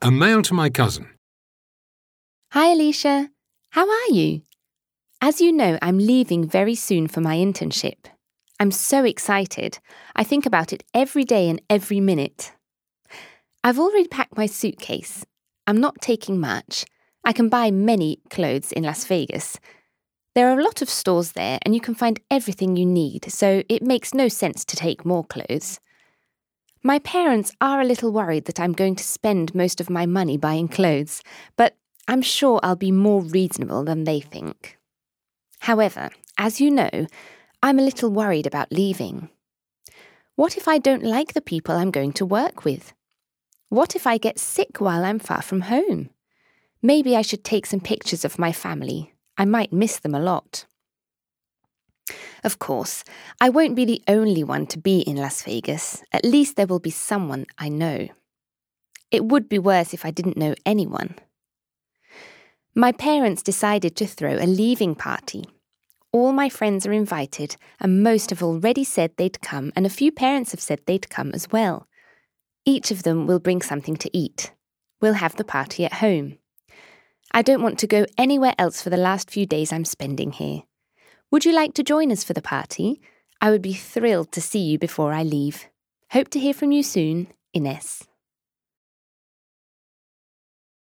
A mail to my cousin. Hi, Alicia. How are you? As you know, I'm leaving very soon for my internship. I'm so excited. I think about it every day and every minute. I've already packed my suitcase. I'm not taking much. I can buy many clothes in Las Vegas. There are a lot of stores there and you can find everything you need, so it makes no sense to take more clothes. My parents are a little worried that I'm going to spend most of my money buying clothes, but I'm sure I'll be more reasonable than they think. However, as you know, I'm a little worried about leaving. What if I don't like the people I'm going to work with? What if I get sick while I'm far from home? Maybe I should take some pictures of my family. I might miss them a lot. Of course, I won't be the only one to be in Las Vegas. At least there will be someone I know. It would be worse if I didn't know anyone. My parents decided to throw a leaving party. All my friends are invited, and most have already said they'd come, and a few parents have said they'd come as well. Each of them will bring something to eat. We'll have the party at home. I don't want to go anywhere else for the last few days I'm spending here. Would you like to join us for the party? I would be thrilled to see you before I leave. Hope to hear from you soon, Ines.